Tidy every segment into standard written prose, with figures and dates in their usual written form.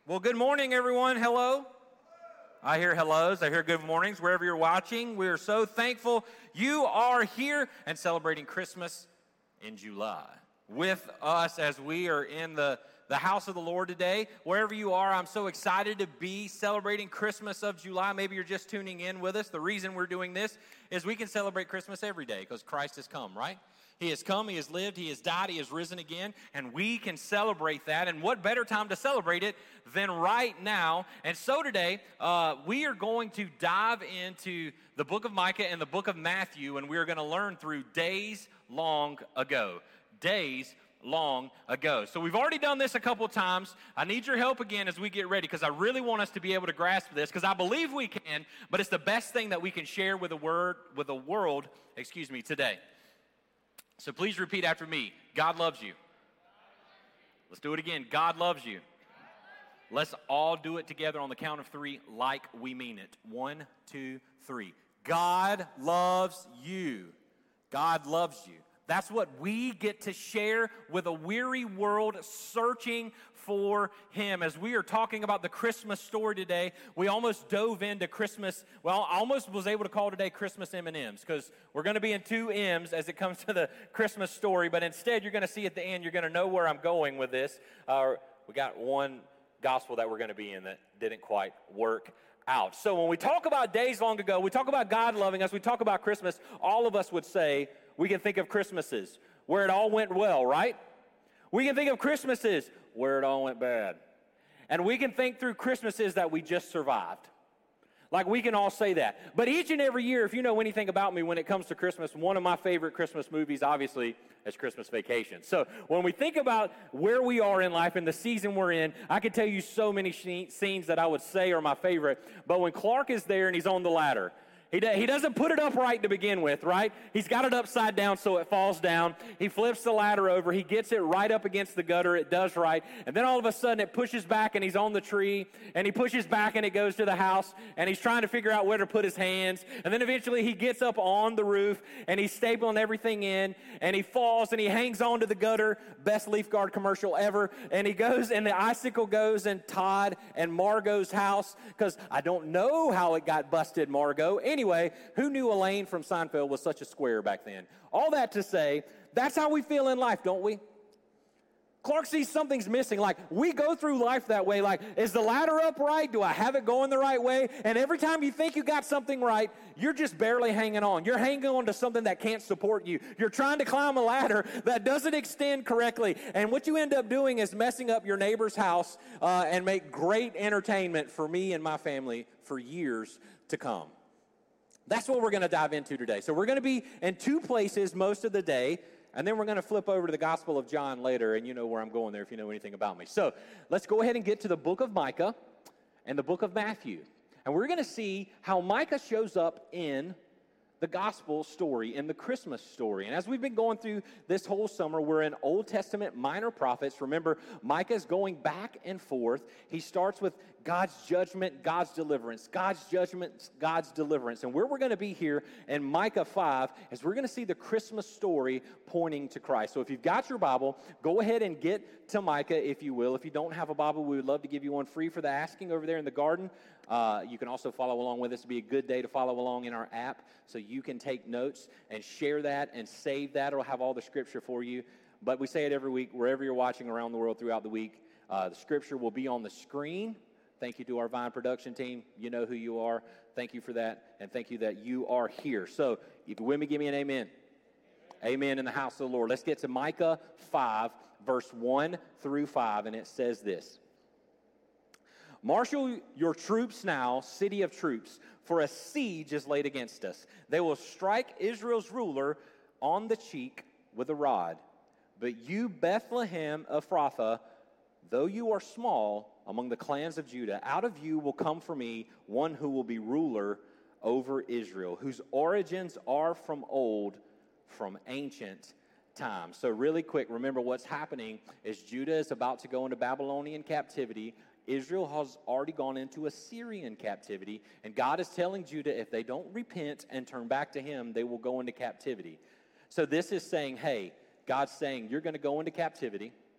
Well, good morning, everyone. Hello. I hear hellos. I hear good mornings wherever you're watching. We are so thankful you are here and celebrating Christmas in July with us as we are in the house of the Lord today. Wherever you are, I'm so excited to be celebrating Christmas of July. Maybe you're just tuning in with us. The reason we're doing this is we can celebrate Christmas every day because Christ has come, right? He has come, He has lived, He has died, He has risen again, and we can celebrate that. And what better time to celebrate it than right now? And so today, we are going to dive into the book of Micah and the book of Matthew, and we're going to learn through days long ago. Days long ago. So we've already done this a couple times. I need your help again as we get ready because I really want us to be able to grasp this because I believe we can, but it's the best thing that we can share with the world, today. So please repeat after me. God loves you. Let's do it again. God loves you. Let's all do it together on the count of three like we mean it. 1, 2, 3. God loves you. God loves you. That's what we get to share with a weary world searching for Him. As we are talking about the Christmas story today, we almost dove into Christmas. Well, I almost was able to call today Christmas M&Ms because we're going to be in 2 M's as it comes to the Christmas story. But instead, you're going to see at the end, you're going to know where I'm going with this. We got one gospel that we're going to be in that didn't quite work out. So when we talk about days long ago, we talk about God loving us, we talk about Christmas, all of us would say, we can think of Christmases where it all went well, right? We can think of Christmases where it all went bad. And we can think through Christmases that we just survived. Like we can all say that. But each and every year, if you know anything about me when it comes to Christmas, one of my favorite Christmas movies, obviously, is Christmas Vacation. So when we think about where we are in life and the season we're in, I could tell you so many scenes that I would say are my favorite. But when Clark is there and he's on the ladder, he doesn't put it up right to begin with, right? He's got it upside down so it falls down. He flips the ladder over. He gets it right up against the gutter. It does right. And then all of a sudden it pushes back and he's on the tree. And he pushes back and it goes to the house. And he's trying to figure out where to put his hands. And then eventually he gets up on the roof and he's stapling everything in. And he falls and he hangs onto the gutter. Best Leaf Guard commercial ever. And he goes and the icicle goes in Todd and Margot's house. Because I don't know how it got busted, Margot. Anyway, who knew Elaine from Seinfeld was such a square back then? All that to say, that's how we feel in life, don't we? Clark sees something's missing. Like, we go through life that way. Like, is the ladder upright? Do I have it going the right way? And every time you think you got something right, you're just barely hanging on. You're hanging on to something that can't support you. You're trying to climb a ladder that doesn't extend correctly. And what you end up doing is messing up your neighbor's house and make great entertainment for me and my family for years to come. That's what we're going to dive into today. So we're going to be in 2 places most of the day, and then we're going to flip over to the Gospel of John later, and you know where I'm going there if you know anything about me. So let's go ahead and get to the book of Micah and the book of Matthew. And we're going to see how Micah shows up in the gospel story, in the Christmas story. And as we've been going through this whole summer, we're in Old Testament minor prophets. Remember, Micah's going back and forth. He starts with God's judgment, God's deliverance, God's judgment, God's deliverance. And where we're going to be here in Micah 5 is we're going to see the Christmas story pointing to Christ. So if you've got your Bible, go ahead and get to Micah, if you will. If you don't have a Bible, we would love to give you one free for the asking over there in the garden. You can also follow along with us. It'll be a good day to follow along in our app so you can take notes and share that and save that. It'll have all the scripture for you. But we say it every week, wherever you're watching around the world throughout the week, the scripture will be on the screen. Thank you to our Vine production team. You know who you are. Thank you for that, and thank you that you are here. So if you're with me, give me an amen. Amen in the house of the Lord. Let's get to Micah 5, verse 1 through 5, and it says this. Marshal your troops now, city of troops, for a siege is laid against us. They will strike Israel's ruler on the cheek with a rod. But you, Bethlehem Ephrathah, though you are small among the clans of Judah, out of you will come for me one who will be ruler over Israel, whose origins are from old, from ancient times. So really quick, remember what's happening is Judah is about to go into Babylonian captivity. Israel has already gone into Assyrian captivity, and God is telling Judah if they don't repent and turn back to Him, they will go into captivity. So this is saying, hey, God's saying you're going to go into captivity,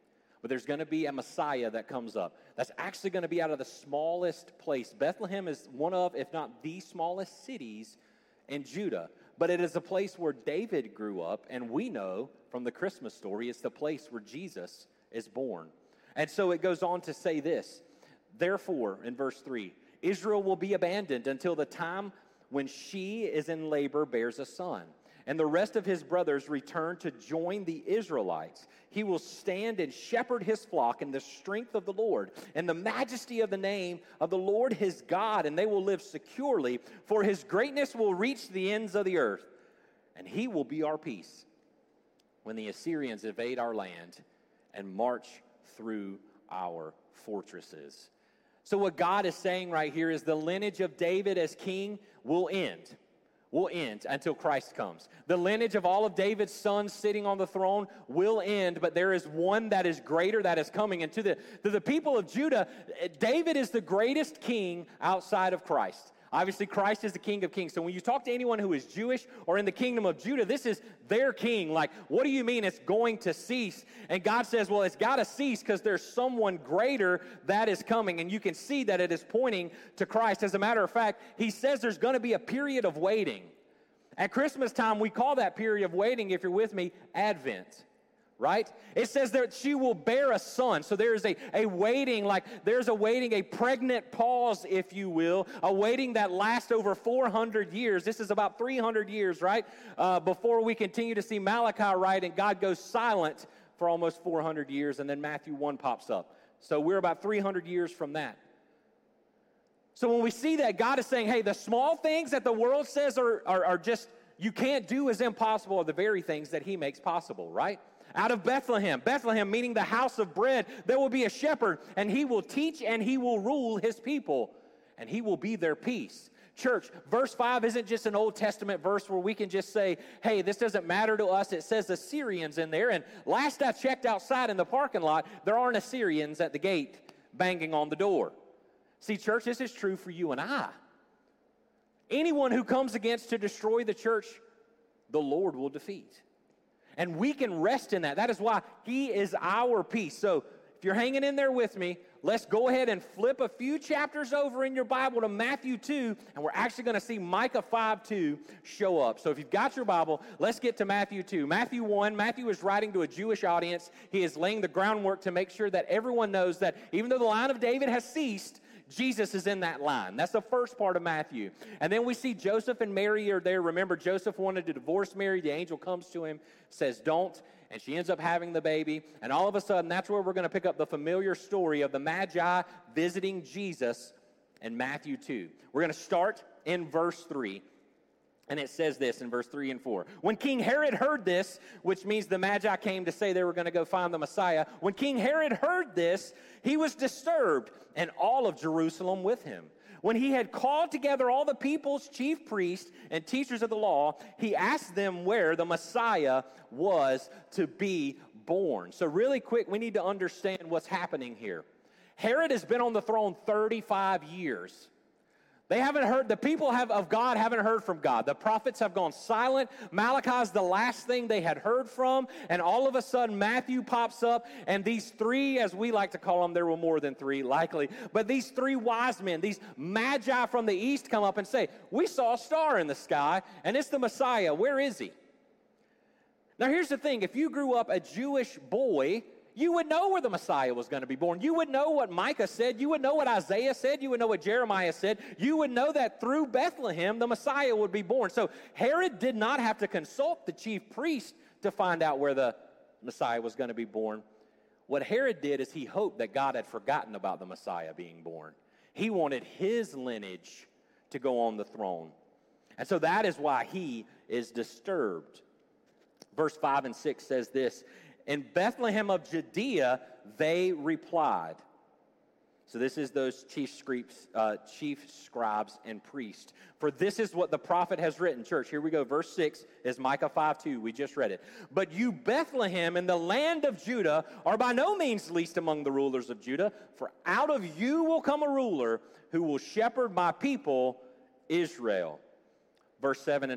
but there's going to be a Messiah that comes up. That's actually going to be out of the smallest place. Bethlehem is one of, if not the smallest cities in Judah. But it is a place where David grew up, and we know from the Christmas story, it's the place where Jesus is born. And so it goes on to say this, therefore, in verse 3, Israel will be abandoned until the time when she is in labor bears a son, and the rest of his brothers return to join the Israelites. He will stand and shepherd his flock in the strength of the Lord, and the majesty of the name of the Lord his God, and they will live securely, for his greatness will reach the ends of the earth, and he will be our peace when the Assyrians invade our land and march through our fortresses. So what God is saying right here is the lineage of David as king will end until Christ comes. The lineage of all of David's sons sitting on the throne will end, but there is one that is greater that is coming. And to the people of Judah, David is the greatest king outside of Christ. Obviously, Christ is the King of Kings. So when you talk to anyone who is Jewish or in the kingdom of Judah, this is their king. Like, what do you mean it's going to cease? And God says, well, it's got to cease because there's someone greater that is coming. And you can see that it is pointing to Christ. As a matter of fact, he says there's going to be a period of waiting. At Christmas time, we call that period of waiting, if you're with me, Advent. Right? It says that she will bear a son. So there's a waiting, a pregnant pause, if you will, a waiting that lasts over 400 years. This is about 300 years, right? Before we continue to see Malachi write and God goes silent for almost 400 years, and then Matthew 1 pops up. So we're about 300 years from that. So when we see that, God is saying, hey, the small things that the world says are just, you can't do is impossible, are the very things that he makes possible, right? Out of Bethlehem meaning the house of bread, there will be a shepherd, and he will teach and he will rule his people, and he will be their peace. Church, verse 5 isn't just an Old Testament verse where we can just say, hey, this doesn't matter to us. It says Assyrians in there, and last I checked outside in the parking lot, there aren't Assyrians at the gate banging on the door. See, church, this is true for you and I. Anyone who comes against to destroy the church, the Lord will defeat. And we can rest in that. That is why he is our peace. So if you're hanging in there with me, let's go ahead and flip a few chapters over in your Bible to Matthew 2, and we're actually going to see Micah 5:2 show up. So if you've got your Bible, let's get to Matthew 2. Matthew 1, Matthew is writing to a Jewish audience. He is laying the groundwork to make sure that everyone knows that even though the line of David has ceased, Jesus is in that line. That's the first part of Matthew. And then we see Joseph and Mary are there. Remember, Joseph wanted to divorce Mary. The angel comes to him, says, don't. And she ends up having the baby. And all of a sudden, that's where we're going to pick up the familiar story of the Magi visiting Jesus in Matthew 2. We're going to start in verse 3. And it says this in verse 3 and 4. When King Herod heard this, which means the Magi came to say they were going to go find the Messiah. When King Herod heard this, he was disturbed, and all of Jerusalem with him. When he had called together all the people's chief priests and teachers of the law, he asked them where the Messiah was to be born. So really quick, we need to understand what's happening here. Herod has been on the throne 35 years. They haven't heard, the people of God haven't heard from God. The prophets have gone silent. Malachi's the last thing they had heard from. And all of a sudden, Matthew pops up. And these three, as we like to call them, there were more than three, likely. But these three wise men, these magi from the east come up and say, we saw a star in the sky, and it's the Messiah. Where is he? Now, here's the thing. If you grew up a Jewish boy, you would know where the Messiah was going to be born. You would know what Micah said. You would know what Isaiah said. You would know what Jeremiah said. You would know that through Bethlehem, the Messiah would be born. So Herod did not have to consult the chief priest to find out where the Messiah was going to be born. What Herod did is he hoped that God had forgotten about the Messiah being born. He wanted his lineage to go on the throne. And so that is why he is disturbed. Verse 5 and 6 says this, in Bethlehem of Judea, they replied. So this is those chief scribes and priests. For this is what the prophet has written. Church, here we go. Verse 6 is Micah 5:2. We just read it. But you, Bethlehem, in the land of Judah, are by no means least among the rulers of Judah. For out of you will come a ruler who will shepherd my people, Israel. Verse 7 and 8.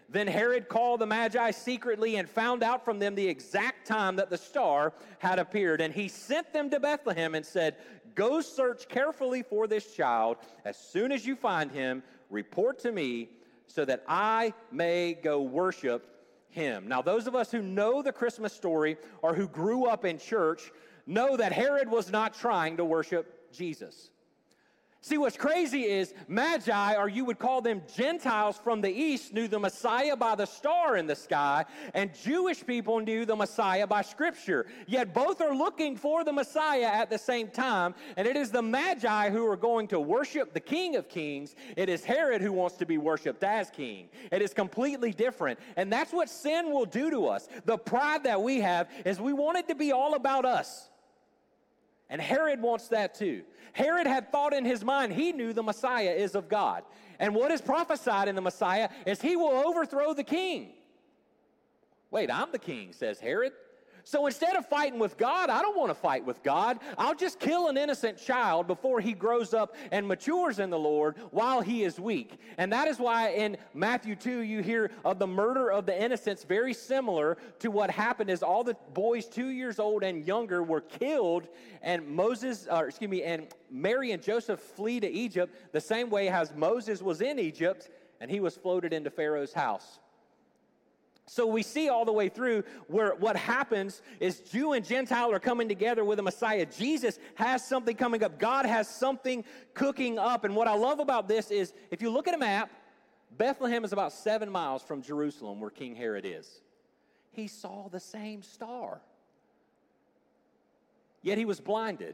Then Herod called the Magi secretly and found out from them the exact time that the star had appeared. And he sent them to Bethlehem and said, "Go search carefully for this child. As soon as you find him, report to me so that I may go worship him." Now, those of us who know the Christmas story or who grew up in church know that Herod was not trying to worship Jesus. See, what's crazy is Magi, or you would call them Gentiles from the east, knew the Messiah by the star in the sky, and Jewish people knew the Messiah by Scripture. Yet both are looking for the Messiah at the same time, and it is the Magi who are going to worship the King of Kings. It is Herod who wants to be worshiped as king. It is completely different, and that's what sin will do to us. The pride that we have is we want it to be all about us. And Herod wants that too. Herod had thought in his mind, he knew the Messiah is of God. And what is prophesied in the Messiah is he will overthrow the king. Wait, I'm the king, says Herod. So instead of fighting with God, I don't want to fight with God. I'll just kill an innocent child before he grows up and matures in the Lord while he is weak. And that is why in Matthew 2, you hear of the murder of the innocents, very similar to what happened is all the boys 2 years old and younger were killed, and and Mary and Joseph flee to Egypt the same way as Moses was in Egypt and he was floated into Pharaoh's house. So we see all the way through where what happens is Jew and Gentile are coming together with a Messiah. Jesus has something coming up. God has something cooking up. And what I love about this is if you look at a map, Bethlehem is about 7 miles from Jerusalem where King Herod is. He saw the same star. Yet he was blinded.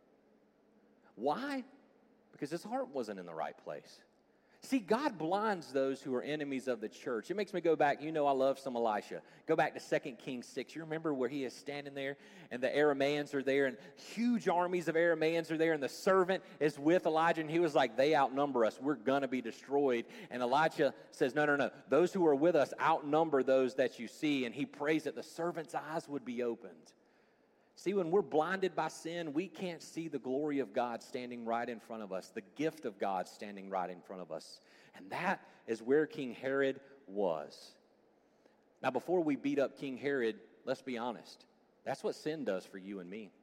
Why? Because his heart wasn't in the right place. See, God blinds those who are enemies of the church. It makes me go back. You know I love some Elisha. Go back to 2 Kings 6. You remember where he is standing there and the Arameans are there and huge armies of Arameans are there and the servant is with Elijah and he was like, they outnumber us. We're going to be destroyed. And Elijah says, no. Those who are with us outnumber those that you see. And he prays that the servant's eyes would be opened. See, when we're blinded by sin, we can't see the glory of God standing right in front of us, the gift of God standing right in front of us. And that is where King Herod was. Now, before we beat up King Herod, let's be honest. That's what sin does for you and me.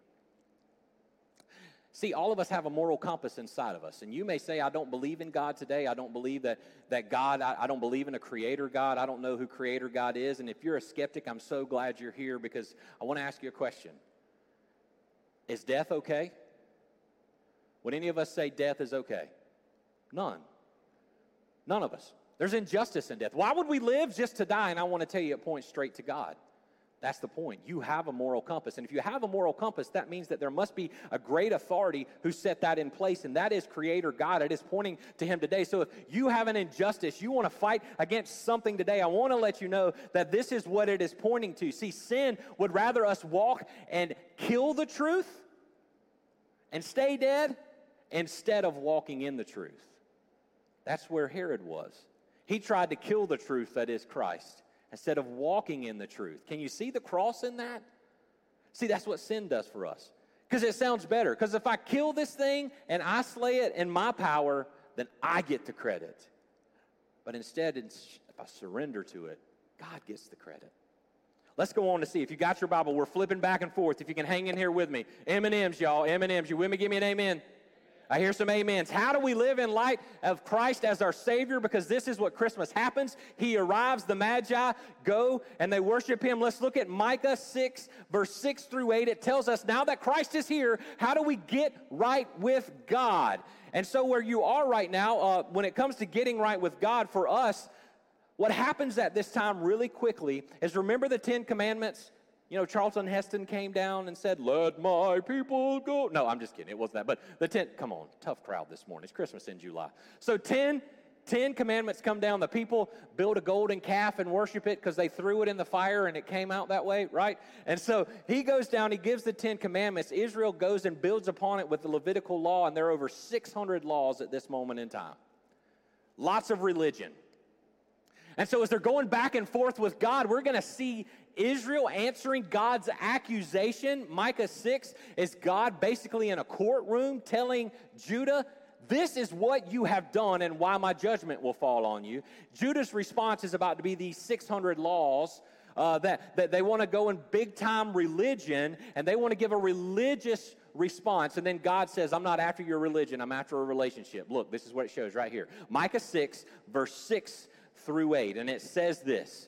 See, all of us have a moral compass inside of us. And you may say, I don't believe in God today. I don't believe that God, I don't believe in a creator God. I don't know who creator God is. And if you're a skeptic, I'm so glad you're here because I want to ask you a question. Is death okay? Would any of us say death is okay? None. None of us. There's injustice in death. Why would we live just to die? And I want to tell you it points straight to God. That's the point. You have a moral compass. And if you have a moral compass, that means that there must be a great authority who set that in place, and that is Creator God. It is pointing to Him today. So if you have an injustice, you want to fight against something today, I want to let you know that this is what it is pointing to. See, sin would rather us walk and kill the truth and stay dead instead of walking in the truth. That's where Herod was. He tried to kill the truth that is Christ instead of walking in the truth. Can you see the cross in that? See, that's what sin does for us. Because it sounds better. Because if I kill this thing and I slay it in my power, then I get the credit. But instead, if I surrender to it, God gets the credit. Let's go on to see. If you got your Bible, we're flipping back and forth. If you can hang in here with me. M&M's, y'all. M&M's. You with me? Give me an amen. I hear some amens. How do we live in light of Christ as our Savior? Because this is what Christmas happens. He arrives, the Magi go, and they worship Him. Let's look at Micah 6, verse 6 through 8. It tells us, now that Christ is here, how do we get right with God? And so where you are right now, when it comes to getting right with God, for us, what happens at this time really quickly is, remember the 10 Commandments? You know, Charlton Heston came down and said, let my people go. No, I'm just kidding. It wasn't that. But the 10, come on, tough crowd this morning. It's Christmas in July. So 10 Commandments come down. The people build a golden calf and worship it because they threw it in the fire and it came out that way, right? And so he goes down, he gives the 10 Commandments. Israel goes and builds upon it with the Levitical law, and there are over 600 laws at this moment in time. Lots of religion. And so as they're going back and forth with God, we're going to see Israel answering God's accusation. Micah 6 is God basically in a courtroom telling Judah, this is what you have done and why my judgment will fall on you. Judah's response is about to be these 600 laws that they want to go in big-time religion, and they want to give a religious response. And then God says, I'm not after your religion, I'm after a relationship. Look, this is what it shows right here. Micah 6, verse 6 through 8, and it says this.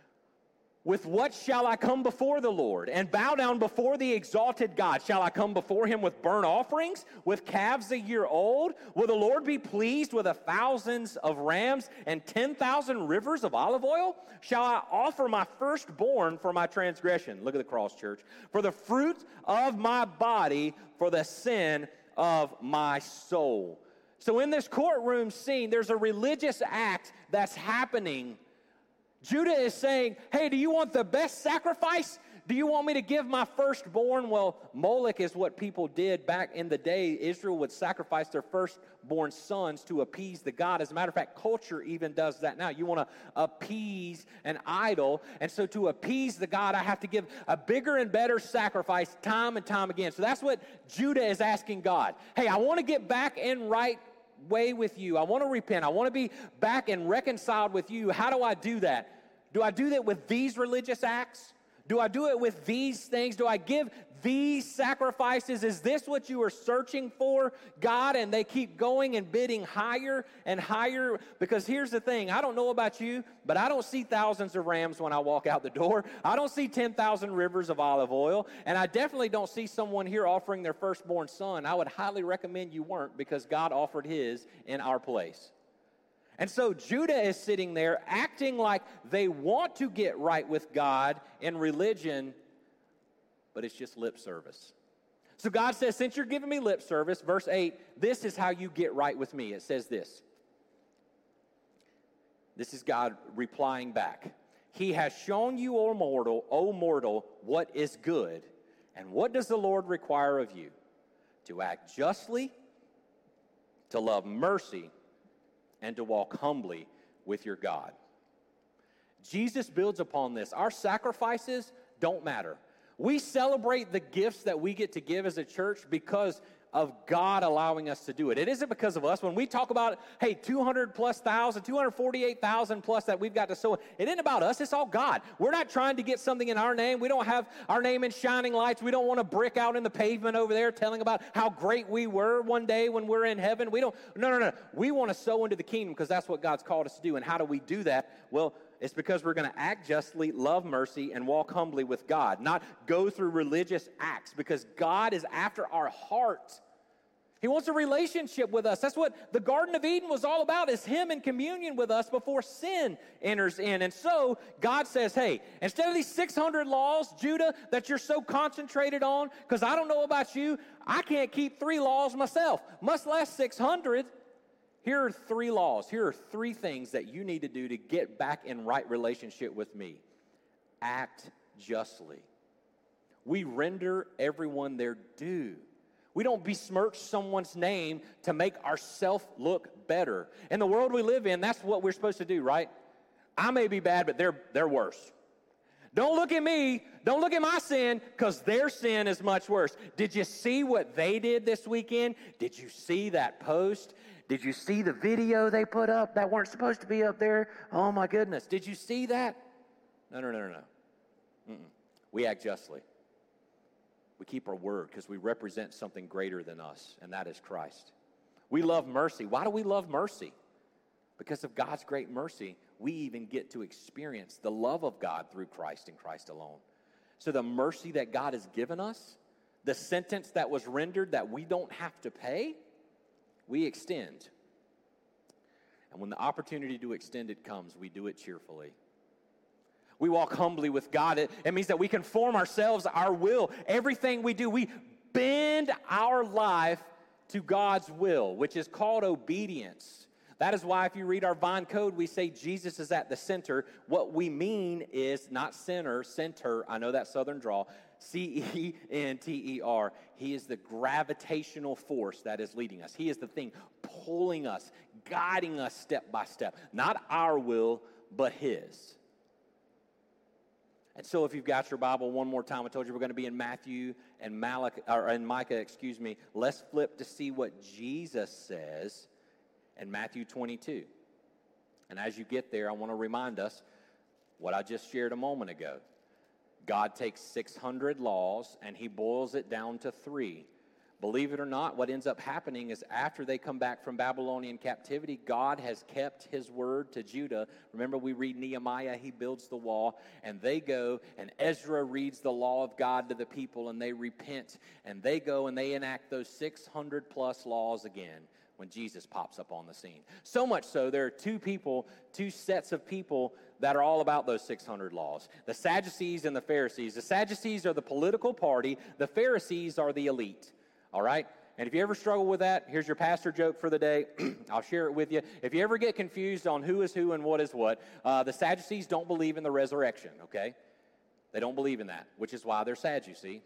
With what shall I come before the Lord and bow down before the exalted God? Shall I come before him with burnt offerings, with calves a year old? Will the Lord be pleased with thousands of rams and 10,000 rivers of olive oil? Shall I offer my firstborn for my transgression? Look at the cross, church. For the fruit of my body, for the sin of my soul. So in this courtroom scene, there's a religious act that's happening. Judah is saying, hey, do you want the best sacrifice? Do you want me to give my firstborn? Well, Moloch is what people did back in the day. Israel would sacrifice their firstborn sons to appease the god. As a matter of fact, culture even does that now. You want to appease an idol. And so to appease the god, I have to give a bigger and better sacrifice time and time again. So that's what Judah is asking God. Hey, I want to get back in right way with you. I want to repent. I want to be back and reconciled with you. How do I do that? Do I do that with these religious acts? Do I do it with these things? Do I give these sacrifices? Is this what you are searching for, God? And they keep going and bidding higher and higher. Because here's the thing. I don't know about you, but I don't see thousands of rams when I walk out the door. I don't see 10,000 rivers of olive oil. And I definitely don't see someone here offering their firstborn son. I would highly recommend you weren't, because God offered his in our place. And so Judah is sitting there acting like they want to get right with God in religion, but it's just lip service. So God says, since you're giving me lip service, verse 8, this is how you get right with me. It says this. This is God replying back. He has shown you, O mortal, what is good. And what does the Lord require of you? To act justly, to love mercy, and to walk humbly with your God. Jesus builds upon this. Our sacrifices don't matter. We celebrate the gifts that we get to give as a church because of God allowing us to do it. It isn't because of us. When we talk about, hey, 248,000 plus that we've got to sow, it isn't about us. It's all God. We're not trying to get something in our name. We don't have our name in shining lights. We don't want to brick out in the pavement over there telling about how great we were one day when we're in heaven. No. We want to sow into the kingdom because that's what God's called us to do. And how do we do that? Well, it's because we're going to act justly, love mercy, and walk humbly with God, not go through religious acts, because God is after our heart. He wants a relationship with us. That's what the Garden of Eden was all about, is him in communion with us before sin enters in. And so God says, hey, instead of these 600 laws, Judah, that you're so concentrated on, because I don't know about you, I can't keep 3 laws myself, much less 600. Here are 3 laws. Here are 3 things that you need to do to get back in right relationship with me. Act justly. We render everyone their due. We don't besmirch someone's name to make ourselves look better. In the world we live in, that's what we're supposed to do, right? I may be bad, but they're worse. Don't look at me. Don't look at my sin, because their sin is much worse. Did you see what they did this weekend? Did you see that post? Did you see the video they put up that weren't supposed to be up there? Oh, my goodness. Did you see that? No. We act justly. We keep our word because we represent something greater than us, and that is Christ. We love mercy. Why do we love mercy? Because of God's great mercy, we even get to experience the love of God through Christ and Christ alone. So the mercy that God has given us, the sentence that was rendered that we don't have to pay, we extend. And when the opportunity to extend it comes, we do it cheerfully. We walk humbly with God. It means that we conform ourselves, our will, everything we do. We bend our life to God's will, which is called obedience. That is why if you read our Vine Code, we say Jesus is at the center. What we mean is not center. I know that Southern drawl. C-E-N-T-E-R. He is the gravitational force that is leading us. He is the thing pulling us, guiding us step by step. Not our will, but His. And so if you've got your Bible, one more time, I told you we're going to be in Matthew and Micah. Let's flip to see what Jesus says in Matthew 22. And as you get there, I want to remind us what I just shared a moment ago. God takes 600 laws and he boils it down to 3. Believe it or not, what ends up happening is after they come back from Babylonian captivity, God has kept his word to Judah. Remember, we read Nehemiah, he builds the wall, and they go, and Ezra reads the law of God to the people, and they repent, and they go and they enact those 600 plus laws again when Jesus pops up on the scene. So much so, there are two sets of people that are all about those 600 laws. The Sadducees and the Pharisees. The Sadducees are the political party. The Pharisees are the elite. All right? And if you ever struggle with that, here's your pastor joke for the day. I'll share it with you. If you ever get confused on who is who and what is what, the Sadducees don't believe in the resurrection, okay? They don't believe in that, which is why they're sad, you see.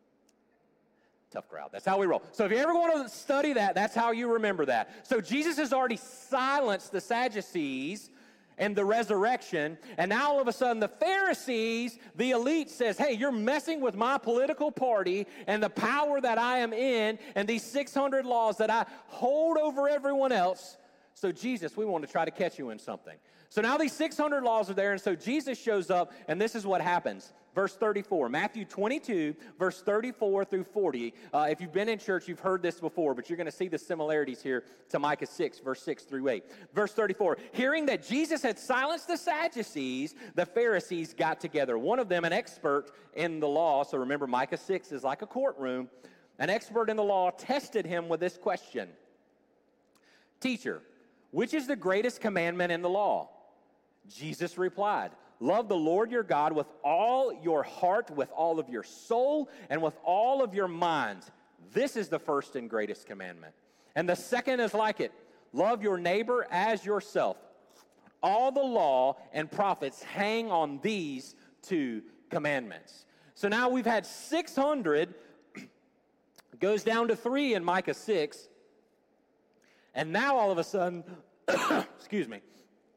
Tough crowd. That's how we roll. So if you ever want to study that, that's how you remember that. So Jesus has already silenced the Sadducees and the resurrection, and now all of a sudden the Pharisees, the elite, says, hey, you're messing with my political party and the power that I am in and these 600 laws that I hold over everyone else. So Jesus, we want to try to catch you in something. So now these 600 laws are there, and so Jesus shows up, and this is what happens. Verse 34, Matthew 22, verse 34 through 40. If you've been in church, you've heard this before, but you're going to see the similarities here to Micah 6, verse 6 through 8. Verse 34, hearing that Jesus had silenced the Sadducees, the Pharisees got together. One of them, an expert in the law, so remember Micah 6 is like a courtroom, an expert in the law tested him with this question. Teacher, which is the greatest commandment in the law? Jesus replied, love the Lord your God with all your heart, with all of your soul, and with all of your mind. This is the first and greatest commandment. And the second is like it. Love your neighbor as yourself. All the law and prophets hang on these 2 commandments. So now we've had 600, goes down to 3 in Micah 6. And now all of a sudden, excuse me,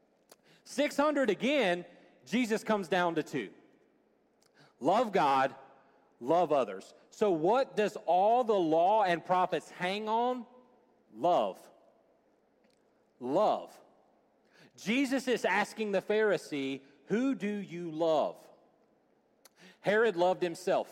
600 again, Jesus comes down to 2. Love God, love others. So what does all the law and prophets hang on? Love. Love. Jesus is asking the Pharisee, who do you love? Herod loved himself,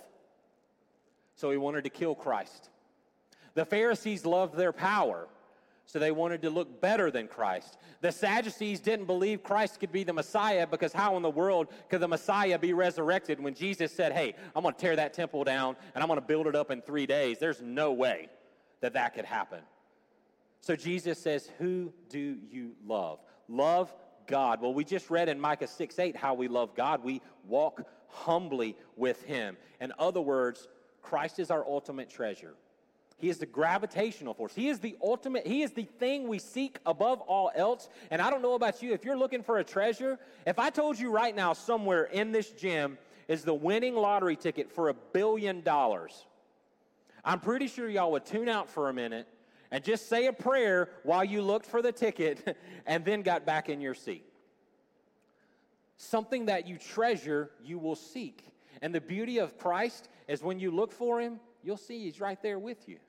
so he wanted to kill Christ. The Pharisees loved their power, so they wanted to look better than Christ. The Sadducees didn't believe Christ could be the Messiah because how in the world could the Messiah be resurrected when Jesus said, hey, I'm going to tear that temple down and I'm going to build it up in 3 days. There's no way that could happen. So Jesus says, who do you love? Love God. Well, we just read in Micah 6:8 how we love God. We walk humbly with him. In other words, Christ is our ultimate treasure. He is the gravitational force. He is the ultimate, he is the thing we seek above all else. And I don't know about you, if you're looking for a treasure, if I told you right now somewhere in this gym is the winning lottery ticket for $1 billion, I'm pretty sure y'all would tune out for a minute and just say a prayer while you looked for the ticket and then got back in your seat. Something that you treasure, you will seek. And the beauty of Christ is when you look for him, you'll see he's right there with you.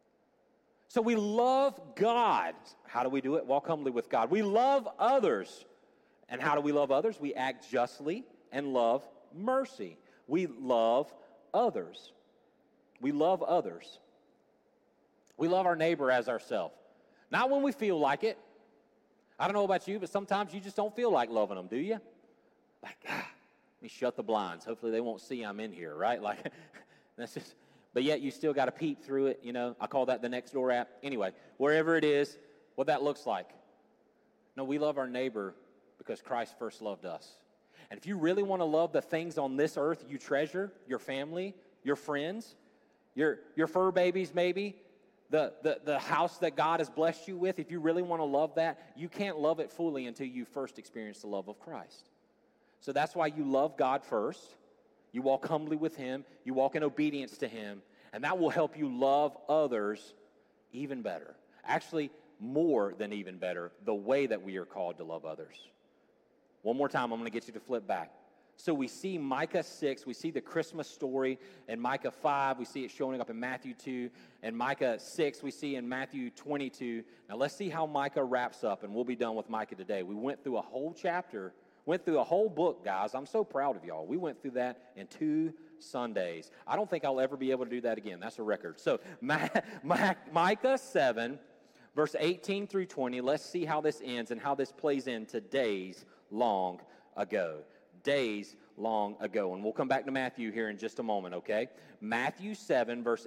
So we love God. How do we do it? Walk humbly with God. We love others. And how do we love others? We act justly and love mercy. We love others. We love others. We love our neighbor as ourselves. Not when we feel like it. I don't know about you, but sometimes you just don't feel like loving them, do you? Like, let me shut the blinds. Hopefully they won't see I'm in here, right? Like, that's just... But yet you still got to peep through it, you know. I call that the Nextdoor app. Anyway, wherever it is, what that looks like. No, we love our neighbor because Christ first loved us. And if you really want to love the things on this earth you treasure, your family, your friends, your fur babies maybe, the house that God has blessed you with, if you really want to love that, you can't love it fully until you first experience the love of Christ. So that's why you love God first. You walk humbly with him. You walk in obedience to him. And that will help you love others even better. Actually, more than even better, the way that we are called to love others. One more time, I'm going to get you to flip back. So we see Micah 6, we see the Christmas story in Micah 5, we see it showing up in Matthew 2, and Micah 6 we see in Matthew 22. Now let's see how Micah wraps up, and we'll be done with Micah today. We went through a whole chapter, went through a whole book, guys. I'm so proud of y'all. We went through that in 2 Sundays. I don't think I'll ever be able to do that again. That's a record. So Micah 7, verse 18 through 20, let's see how this ends and how this plays into days long ago. Days long ago. And we'll come back to Matthew here in just a moment, okay? Micah 7, verse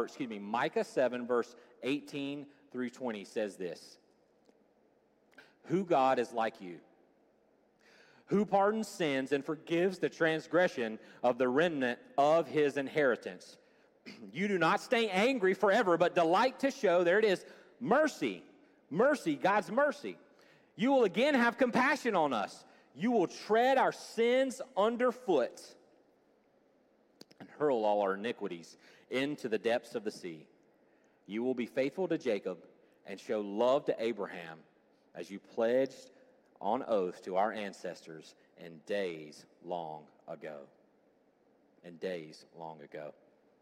18 through 20 says this. Who God is like you, who pardons sins and forgives the transgression of the remnant of his inheritance. You do not stay angry forever, but delight to show, there it is, mercy. Mercy, God's mercy. You will again have compassion on us. You will tread our sins underfoot and hurl all our iniquities into the depths of the sea. You will be faithful to Jacob and show love to Abraham as you pledged on oath to our ancestors in days long ago. In days long ago.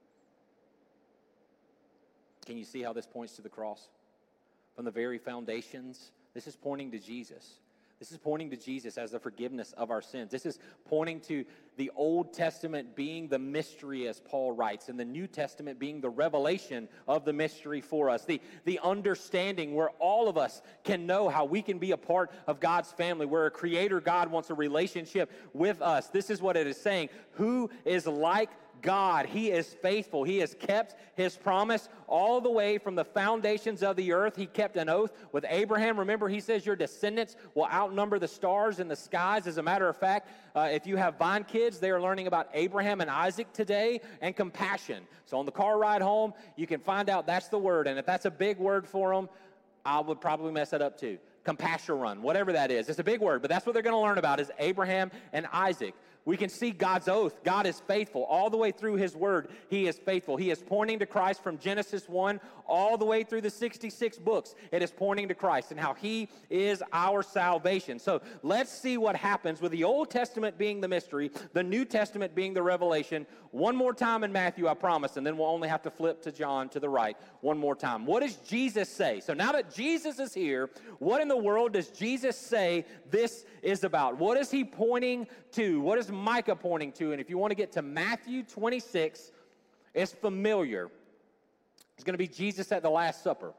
Can you see how this points to the cross? From the very foundations, this is pointing to Jesus. This is pointing to Jesus as the forgiveness of our sins. This is pointing to the Old Testament being the mystery, as Paul writes, and the New Testament being the revelation of the mystery for us. The understanding where all of us can know how we can be a part of God's family, where a creator God wants a relationship with us. This is what it is saying. Who is like God? He is faithful. He has kept his promise all the way from the foundations of the earth. He kept an oath with Abraham. Remember, he says your descendants will outnumber the stars in the skies. As a matter of fact, if you have Vine kids, they are learning about Abraham and Isaac today and compassion. So on the car ride home, you can find out that's the word. And if that's a big word for them, I would probably mess it up too. Compassion run, whatever that is. It's a big word, but that's what they're going to learn about is Abraham and Isaac. We can see God's oath. God is faithful. All the way through his word, he is faithful. He is pointing to Christ from Genesis 1 all the way through the 66 books. It is pointing to Christ and how he is our salvation. So let's see what happens with the Old Testament being the mystery, the New Testament being the revelation. One more time in Matthew, I promise, and then we'll only have to flip to John to the right one more time. What does Jesus say? So now that Jesus is here, what in the world does Jesus say this is about? What is he pointing to? What is Micah pointing to? And if you want to get to Matthew 26, it's familiar. It's going to be Jesus at the Last Supper.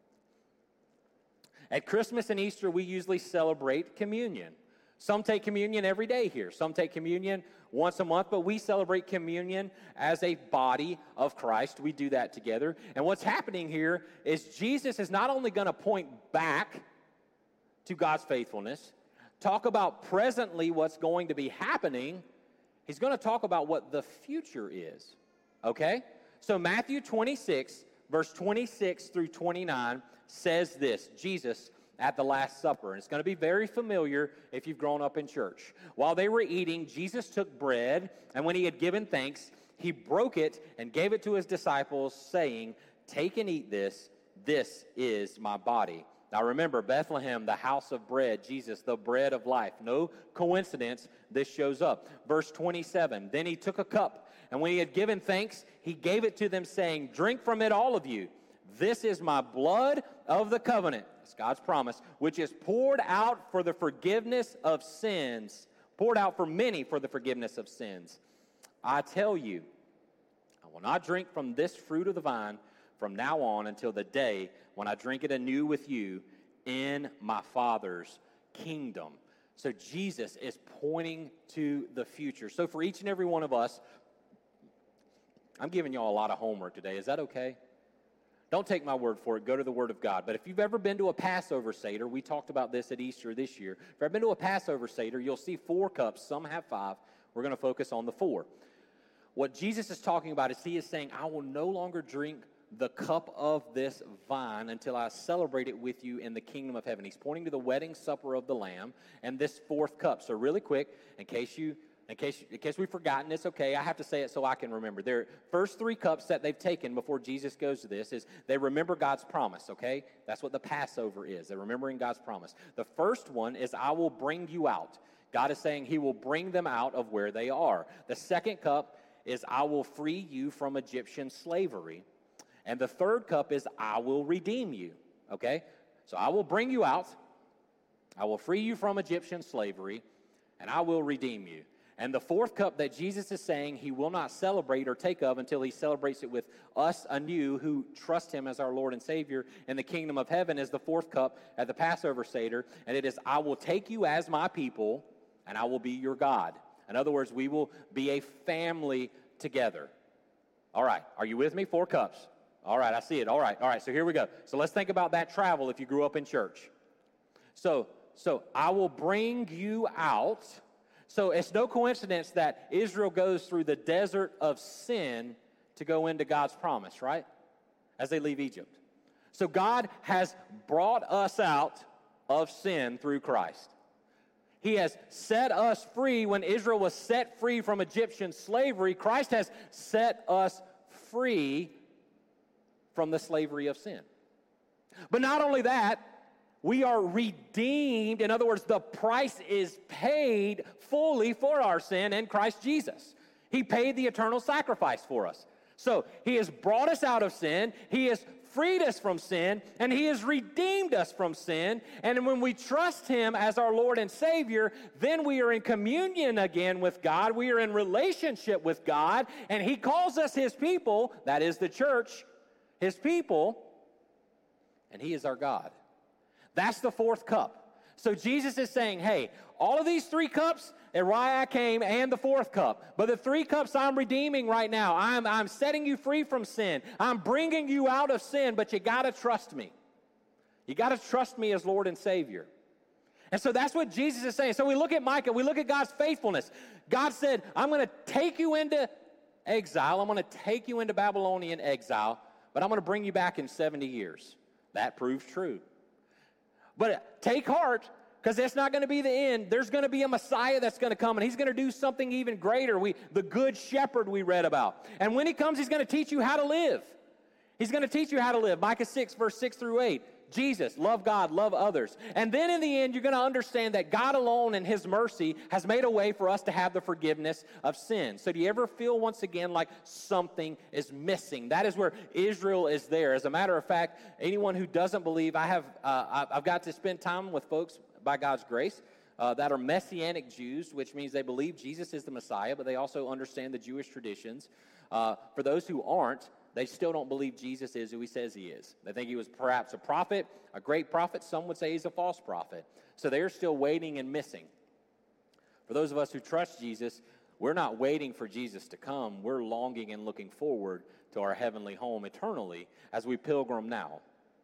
At Christmas and Easter, we usually celebrate communion. Some take communion every day here. Some take communion once a month, but we celebrate communion as a body of Christ. We do that together. And what's happening here is Jesus is not only going to point back to God's faithfulness, talk about presently what's going to be happening, he's going to talk about what the future is. Okay? So Matthew 26, verse 26 through 29 says this, Jesus at the Last Supper. And it's going to be very familiar if you've grown up in church. While they were eating, Jesus took bread, and when he had given thanks, he broke it and gave it to his disciples, saying, "Take and eat this. This is my body." Now remember, Bethlehem, the house of bread, Jesus, the bread of life. No coincidence, this shows up. Verse 27, then he took a cup, and when he had given thanks, he gave it to them, saying, "Drink from it, all of you. This is my blood of the covenant," that's God's promise, "which is poured out for the forgiveness of sins," poured out for many for the forgiveness of sins. "I tell you, I will not drink from this fruit of the vine from now on until the day when I drink it anew with you in my Father's kingdom." So Jesus is pointing to the future. So for each and every one of us, I'm giving y'all a lot of homework today. Is that okay? Don't take my word for it. Go to the Word of God. But if you've ever been to a Passover Seder, we talked about this at Easter this year. If you've ever been to a Passover Seder, you'll see 4 cups. Some have 5. We're going to focus on the 4. What Jesus is talking about is he is saying, I will no longer drink the cup of this vine until I celebrate it with you in the kingdom of heaven. He's pointing to the wedding supper of the Lamb and this 4th cup. So really quick, in case we've forgotten, it's okay. I have to say it so I can remember. Their first 3 cups that they've taken before Jesus goes to this is they remember God's promise, okay? That's what the Passover is. They're remembering God's promise. The first one is, I will bring you out. God is saying he will bring them out of where they are. The second cup is, I will free you from Egyptian slavery. And the third cup is, I will redeem you. Okay? So I will bring you out. I will free you from Egyptian slavery. And I will redeem you. And the fourth cup that Jesus is saying he will not celebrate or take of until he celebrates it with us anew who trust him as our Lord and Savior in the kingdom of heaven is the fourth cup at the Passover Seder. And it is, I will take you as my people and I will be your God. In other words, we will be a family together. All right, are you with me? 4 cups. All right, I see it. All right, so here we go. So let's think about that travel if you grew up in church. So I will bring you out. So it's no coincidence that Israel goes through the desert of sin to go into God's promise, right? As they leave Egypt. So God has brought us out of sin through Christ. He has set us free. When Israel was set free from Egyptian slavery, Christ has set us free from the slavery of sin. But not only that, we are redeemed. In other words, the price is paid fully for our sin in Christ Jesus. He paid the eternal sacrifice for us. So he has brought us out of sin. He has freed us from sin. And he has redeemed us from sin. And when we trust him as our Lord and Savior, then we are in communion again with God. We are in relationship with God. And he calls us his people, that is the church, his people. And he is our God. That's the fourth cup. So Jesus is saying, hey, all of these 3 cups are why I came, and the fourth cup. But the 3 cups I'm redeeming right now. I'm setting you free from sin. I'm bringing you out of sin, but you got to trust me. You got to trust me as Lord and Savior. And so that's what Jesus is saying. So we look at Micah. We look at God's faithfulness. God said, I'm going to take you into exile. I'm going to take you into Babylonian exile, but I'm going to bring you back in 70 years. That proves true. But take heart, because that's not going to be the end. There's going to be a Messiah that's going to come, and he's going to do something even greater. The good shepherd we read about. And when he comes, he's going to teach you how to live. He's going to teach you how to live. Micah 6, verse 6 through 8. Jesus, love God, love others. And then in the end, you're going to understand that God alone in his mercy has made a way for us to have the forgiveness of sin. So do you ever feel once again like something is missing? That is where Israel is there. As a matter of fact, anyone who doesn't believe, I've got to spend time with folks by God's grace that are Messianic Jews, which means they believe Jesus is the Messiah, but they also understand the Jewish traditions. For those who aren't, they still don't believe Jesus is who he says he is. They think he was perhaps a prophet, a great prophet. Some would say he's a false prophet. So they're still waiting and missing. For those of us who trust Jesus, we're not waiting for Jesus to come. We're longing and looking forward to our heavenly home eternally as we pilgrim now.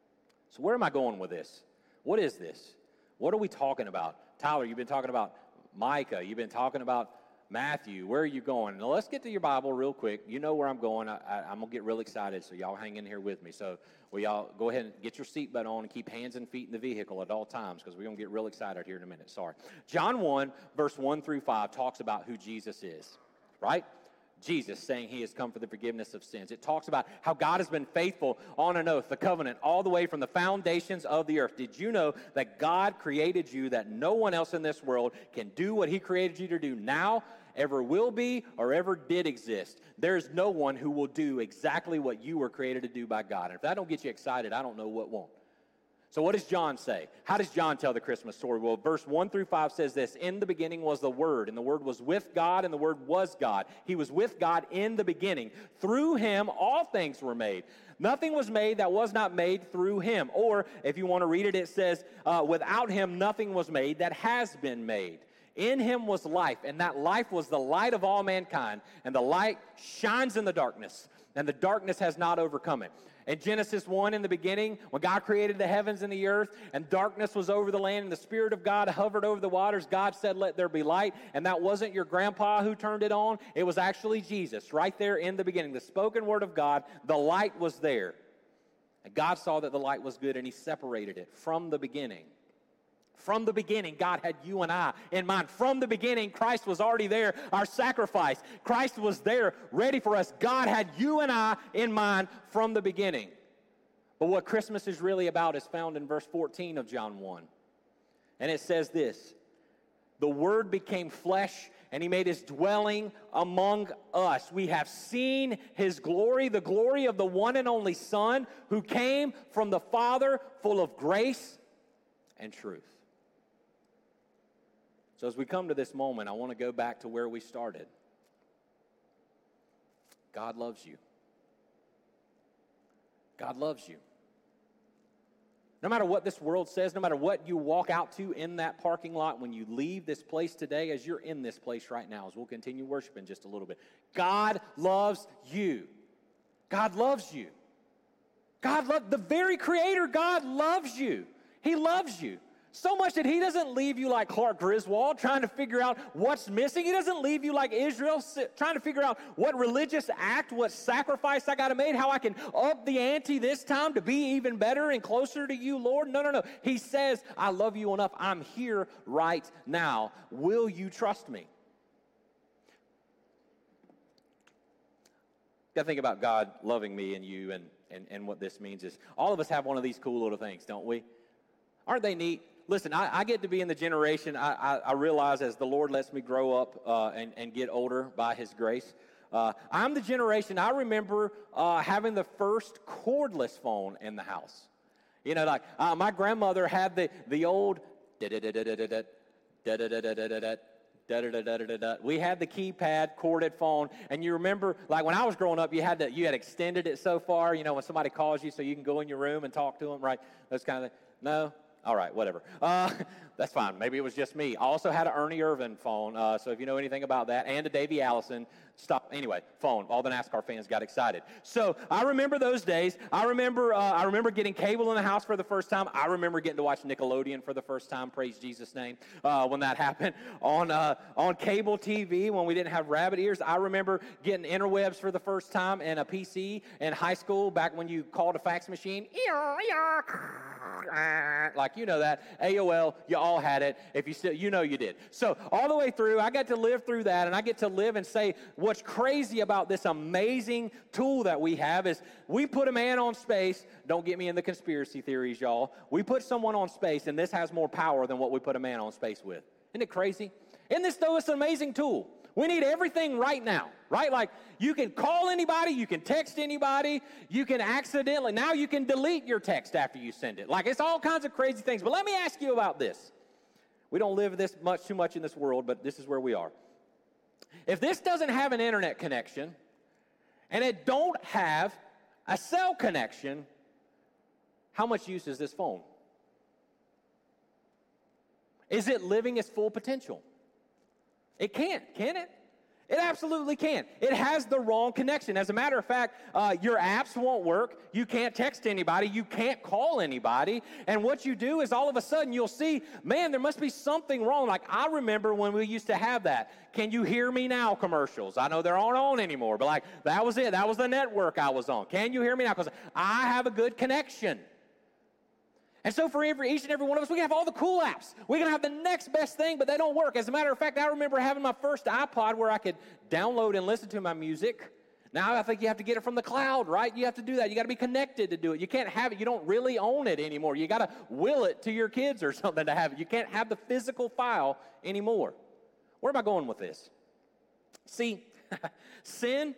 So where am I going with this? What is this? What are we talking about? Tyler, you've been talking about Micah. You've been talking about Matthew. Where are you going? Now, let's get to your Bible real quick. You know where I'm going. I'm going to get real excited, so y'all hang in here with me. So will y'all go ahead and get your seatbelt on and keep hands and feet in the vehicle at all times, because we're going to get real excited here in a minute. Sorry. John 1, verse 1 through 5 talks about who Jesus is, right? Jesus saying he has come for the forgiveness of sins. It talks about how God has been faithful on an oath, the covenant, all the way from the foundations of the earth. Did you know that God created you, that no one else in this world can do what he created you to do now, ever will be, or ever did exist? There's no one who will do exactly what you were created to do by God. And if that don't get you excited, I don't know what won't. So what does John say? How does John tell the Christmas story? Well, verse 1 through 5 says this: in the beginning was the Word, and the Word was with God, and the Word was God. He was with God in the beginning. Through him all things were made. Nothing was made that was not made through him. Or if you want to read it, it says, without him nothing was made that has been made. In him was life, and that life was the light of all mankind. And the light shines in the darkness, and the darkness has not overcome it. In Genesis 1, in the beginning, when God created the heavens and the earth, and darkness was over the land, and the Spirit of God hovered over the waters, God said, let there be light. And that wasn't your grandpa who turned it on. It was actually Jesus right there in the beginning. The spoken word of God, the light was there. And God saw that the light was good, and he separated it from the beginning. From the beginning, God had you and I in mind. From the beginning, Christ was already there, our sacrifice. Christ was there, ready for us. God had you and I in mind from the beginning. But what Christmas is really about is found in verse 14 of John 1. And it says this: The Word became flesh, and He made His dwelling among us. We have seen His glory, the glory of the one and only Son, who came from the Father, full of grace and truth. So as we come to this moment, I want to go back to where we started. God loves you. God loves you. No matter what this world says, no matter what you walk out to in that parking lot when you leave this place today, as you're in this place right now, as we'll continue worshiping just a little bit, God loves you. God loves you. The very Creator God loves you. He loves you. So much that He doesn't leave you like Clark Griswold trying to figure out what's missing. He doesn't leave you like Israel trying to figure out what religious act, what sacrifice I got to make, how I can up the ante this time to be even better and closer to you, Lord. No. He says, I love you enough. I'm here right now. Will you trust me? Got to think about God loving me and you, and what this means is all of us have one of these cool little things, don't we? Aren't they neat? Listen, I get to be in the generation, I realize as the Lord lets me grow up and get older by His grace, I'm the generation, I remember having the first cordless phone in the house. You know, like my grandmother had the old we had the keypad corded phone, and you remember, like when I was growing up, you had extended it so far, you know, when somebody calls you so you can go in your room and talk to them, right? Those kind of things. No? All right, whatever. That's fine. Maybe it was just me. I also had an Ernie Irvan phone, so if you know anything about that, and a Davey Allison. Anyway, phone. All the NASCAR fans got excited. So I remember those days. I remember getting cable in the house for the first time. I remember getting to watch Nickelodeon for the first time. Praise Jesus' name. When that happened on cable TV when we didn't have rabbit ears. I remember getting interwebs for the first time and a PC in high school back when you called a fax machine. Like, you know that. AOL, you all had it. If you still, you know you did. So all the way through, I got to live through that, and I get to live and say what's crazy about this amazing tool that we have is we put a man on space. Don't get me in the conspiracy theories, y'all. We put someone on space, and this has more power than what we put a man on space with. Isn't it crazy? Isn't this, though, it's an amazing tool? We need everything right now, right? Like, you can call anybody, you can text anybody, you can now you can delete your text after you send it. Like, it's all kinds of crazy things. But let me ask you about this. We don't live too much in this world, but this is where we are. If this doesn't have an internet connection, and it don't have a cell connection, how much use is this phone? Is it living its full potential? It can't, can it? It absolutely can. It has the wrong connection. As a matter of fact, your apps won't work. You can't text anybody. You can't call anybody. And what you do is all of a sudden you'll see, man, there must be something wrong. Like I remember when we used to have that. Can you hear me now commercials? I know they aren't on anymore, but like that was it. That was the network I was on. Can you hear me now? Because I have a good connection. And so for each and every one of us, we can have all the cool apps. We can have the next best thing, but they don't work. As a matter of fact, I remember having my first iPod where I could download and listen to my music. Now I think you have to get it from the cloud, right? You have to do that. You got to be connected to do it. You can't have it. You don't really own it anymore. You got to will it to your kids or something to have it. You can't have the physical file anymore. Where am I going with this? See, sin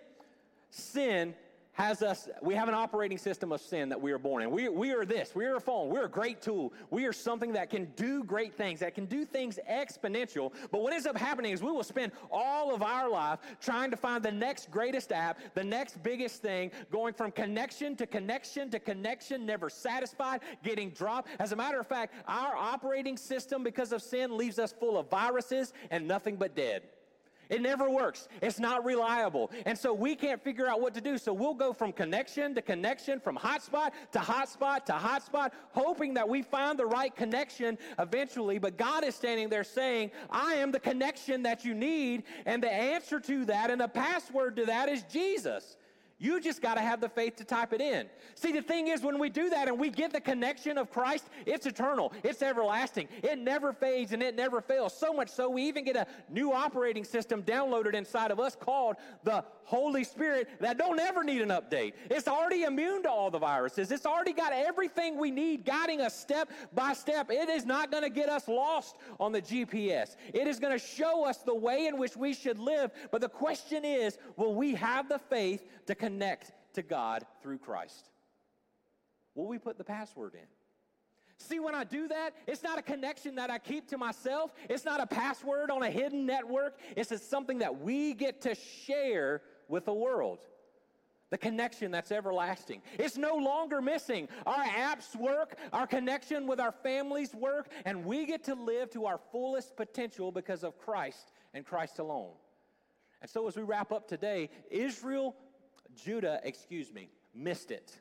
has us, we have an operating system of sin that we are born in. We are this. We are a phone. We're a great tool. We are something that can do great things, that can do things exponential. But what ends up happening is we will spend all of our life trying to find the next greatest app, the next biggest thing, going from connection to connection to connection, never satisfied, getting dropped. As a matter of fact, our operating system, because of sin, leaves us full of viruses and nothing but dead. It never works. It's not reliable. And so we can't figure out what to do. So we'll go from connection to connection, from hotspot to hotspot to hotspot, hoping that we find the right connection eventually. But God is standing there saying, I am the connection that you need. And the answer to that and the password to that is Jesus. You just got to have the faith to type it in. See, the thing is, when we do that and we get the connection of Christ, it's eternal. It's everlasting. It never fades and it never fails. So much so we even get a new operating system downloaded inside of us called the Holy Spirit that don't ever need an update. It's already immune to all the viruses. It's already got everything we need guiding us step by step. It is not going to get us lost on the GPS. It is going to show us the way in which we should live. But the question is, will we have the faith to connect to God through Christ? Will we put the password in? See, when I do that, it's not a connection that I keep to myself. It's not a password on a hidden network. It's just something that we get to share with the world. The connection that's everlasting. It's no longer missing. Our apps work, our connection with our families work, and we get to live to our fullest potential because of Christ and Christ alone. And so as we wrap up today, Judah missed it.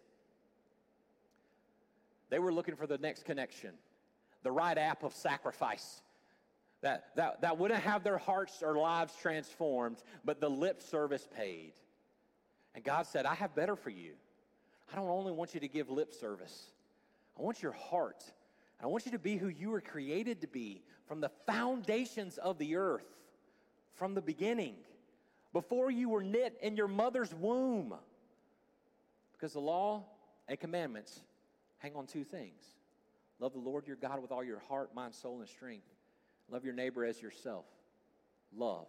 They were looking for the next connection, the right app of sacrifice that wouldn't have their hearts or lives transformed, but the lip service paid. And God said, I have better for you. I don't only want you to give lip service. I want your heart. I want you to be who you were created to be from the foundations of the earth, from the beginning, before you were knit in your mother's womb. Because the law and commandments hang on two things. Love the Lord your God with all your heart, mind, soul, and strength. Love your neighbor as yourself. Love.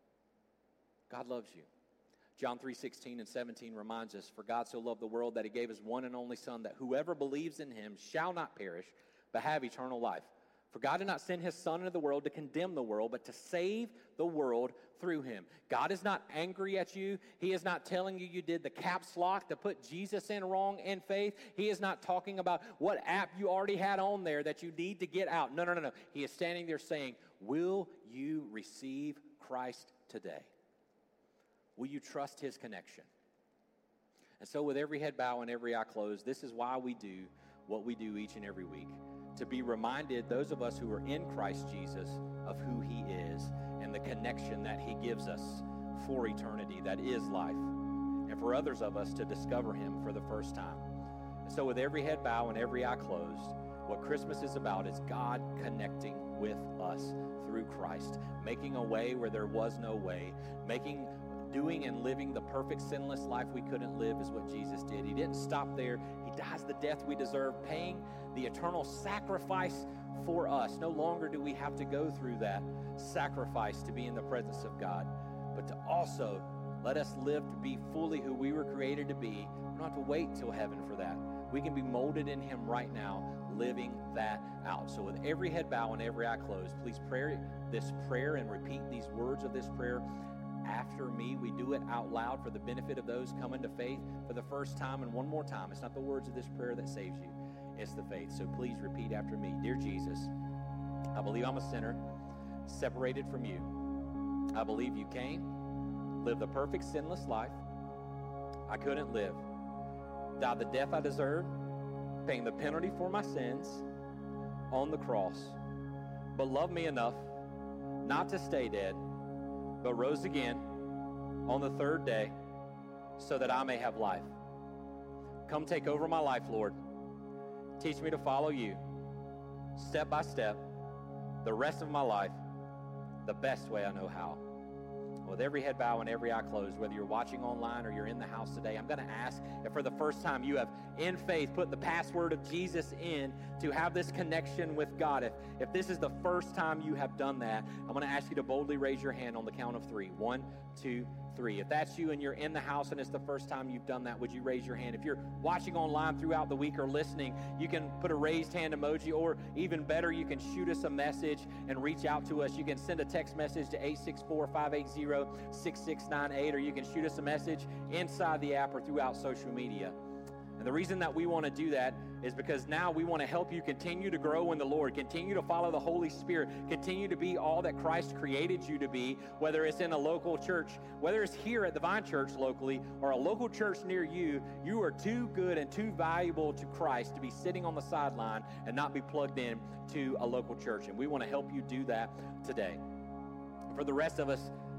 God loves you. John 3:16 and 17 reminds us, for God so loved the world that he gave his one and only Son, that whoever believes in him shall not perish, but have eternal life. For God did not send his Son into the world to condemn the world, but to save the world through him. God is not angry at you. He is not telling you did the caps lock to put Jesus in wrong in faith. He is not talking about what app you already had on there that you need to get out. No. He is standing there saying, will you receive Christ today? Will you trust his connection? And so with every head bowed and every eye closed, this is why we do what we do each and every week. To be reminded, those of us who are in Christ Jesus, of who he is and the connection that he gives us for eternity, that is life. And for others of us to discover him for the first time. And so with every head bowed and every eye closed, what Christmas is about is God connecting with us through Christ, making a way where there was no way, doing and living the perfect sinless life we couldn't live is what Jesus did. He didn't stop there. He dies the death we deserve, paying the eternal sacrifice for us. No longer do we have to go through that sacrifice to be in the presence of God, but to also let us live to be fully who we were created to be. We don't have to wait till heaven for that. We can be molded in him right now, living that out. So with every head bowed and every eye closed, please pray this prayer and repeat these words of this prayer after me. We do it out loud for the benefit of those coming to faith for the first time. And one more time, it's not the words of this prayer that saves you, it's the faith. So please repeat after me. Dear Jesus, I believe I'm a sinner, separated from you. I believe you came, lived the perfect sinless life I couldn't live, died the death I deserved, paying the penalty for my sins on the cross, but loved me enough not to stay dead, but rose again on the third day so that I may have life. Come take over my life, Lord. Teach me to follow you step by step the rest of my life the best way I know how. With every head bowed and every eye closed, whether you're watching online or you're in the house today, I'm going to ask if for the first time you have, in faith, put the password of Jesus in to have this connection with God. If this is the first time you have done that, I'm going to ask you to boldly raise your hand on the count of three. 1, 2, 3. If that's you and you're in the house and it's the first time you've done that, would you raise your hand? If you're watching online throughout the week or listening, you can put a raised hand emoji, or even better, you can shoot us a message and reach out to us. You can send a text message to 864-580-6698, or you can shoot us a message inside the app or throughout social media. And the reason that we want to do that is because now we want to help you continue to grow in the Lord, continue to follow the Holy Spirit, continue to be all that Christ created you to be, whether it's in a local church, whether it's here at the Vine Church locally, or a local church near you. You are too good and too valuable to Christ to be sitting on the sideline and not be plugged in to a local church. And we want to help you do that today. For the rest of us,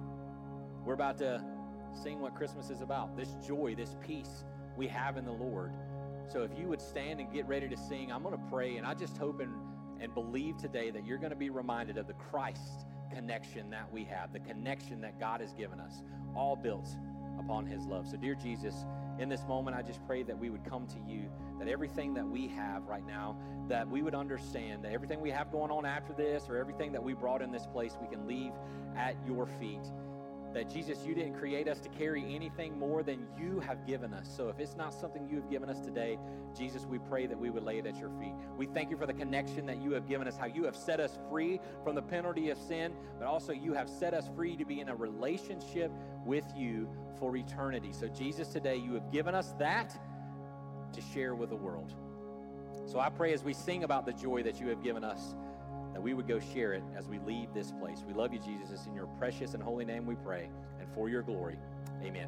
we're about to sing what Christmas is about, this joy, this peace we have in the Lord. So if you would stand and get ready to sing, I'm going to pray, and I just hope and believe today that you're going to be reminded of the Christ connection that we have, the connection that God has given us, all built upon his love. So, dear Jesus, in this moment, I just pray that we would come to you, that everything that we have right now, that we would understand that everything we have going on after this, or everything that we brought in this place, we can leave at your feet. That, Jesus, you didn't create us to carry anything more than you have given us. So if it's not something you have given us today, Jesus, we pray that we would lay it at your feet. We thank you for the connection that you have given us, how you have set us free from the penalty of sin, but also you have set us free to be in a relationship with you for eternity. So Jesus, today you have given us that to share with the world. So I pray as we sing about the joy that you have given us, that we would go share it as we leave this place. We love you, Jesus. It's in your precious and holy name we pray, and for your glory. Amen.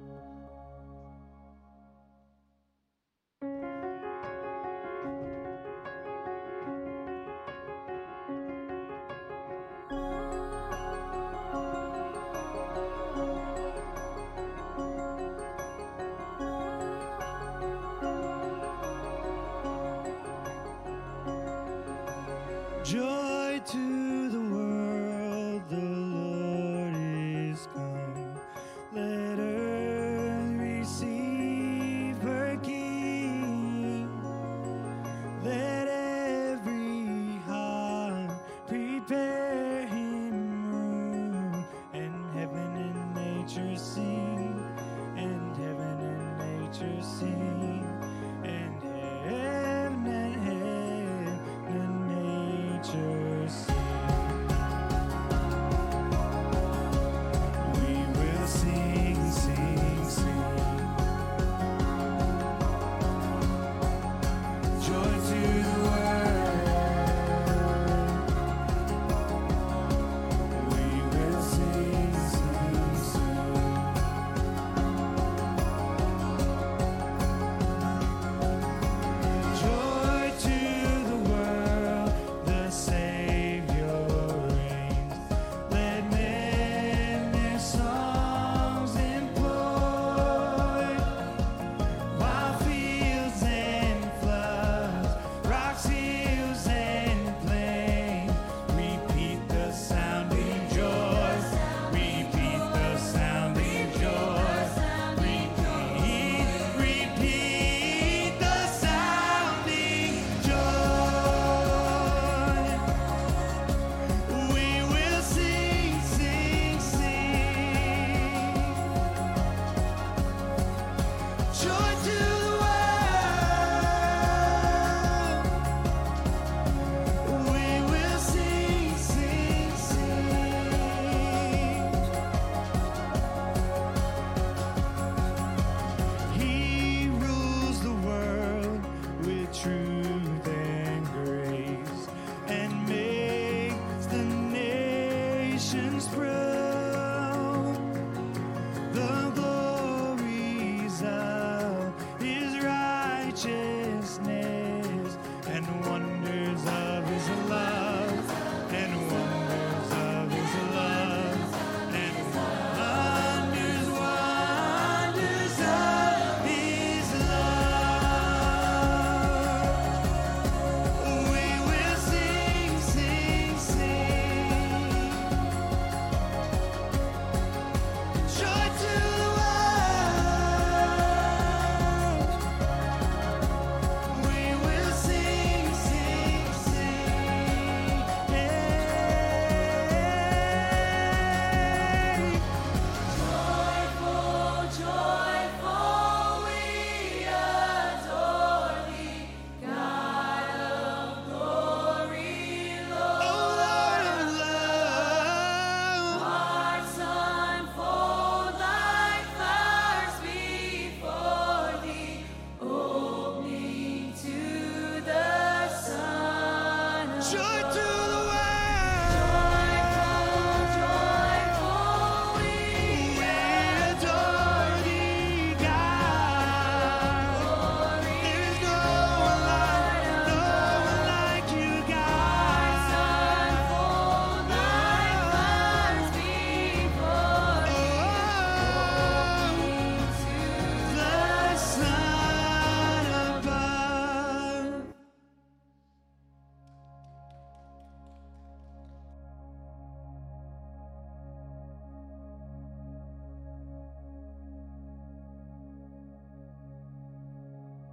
Joy to the world, the Lord is come. Let earth receive her King. Let every heart prepare him room. And heaven and nature sing. And heaven and nature sing. And heaven and nature sing. We will sing, sing, sing. Joy to the world. We will sing, sing, sing. Joy to the world, the Savior reigns. Let men their songs employ, while fields and floods, rocks, hills, and plains repeat the sounding joy. Repeat the sounding joy. Repeat the sounding joy. We will sing, sing, sing. Joy to the world. We will sing, sing, sing. He rules the world with truth and grace, and makes the nations proud. The glories of his righteousness, and wonders of his love, and wonders of his love, and wonders of his love. We will sing, sing, sing. Joy to the world. We will sing, sing, sing. Joyful, joyful, we adore thee, God of glory, Lord. Oh, Lord of love. Hearts unfold like flowers before thee, opening to the sun. Joy to the world. Joyful, we adore thee, God. There is no one like you, God. Unfold like flowers before the sun above.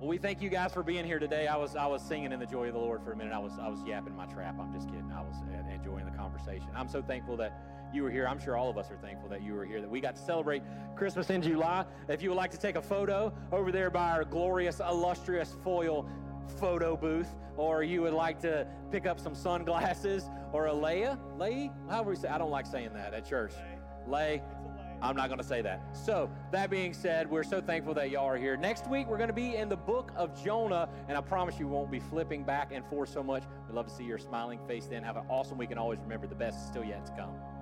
we thank you guys for being here today. I was singing in the joy of the Lord for a minute. I was yapping my trap. I'm just kidding. I was enjoying the conversation. I'm so thankful that you were here. I'm sure all of us are thankful that you were here, that we got to celebrate Christmas in July. If you would like to take a photo over there by our glorious, illustrious foil photo booth, or you would like to pick up some sunglasses or a lei, however we say, I don't like saying that at church. Lei. I'm not going to say that. So, that being said, we're so thankful that y'all are here. Next week, we're going to be in the book of Jonah, and I promise you won't be flipping back and forth so much. We'd love to see your smiling face then. Have an awesome week, and always remember the best is still yet to come.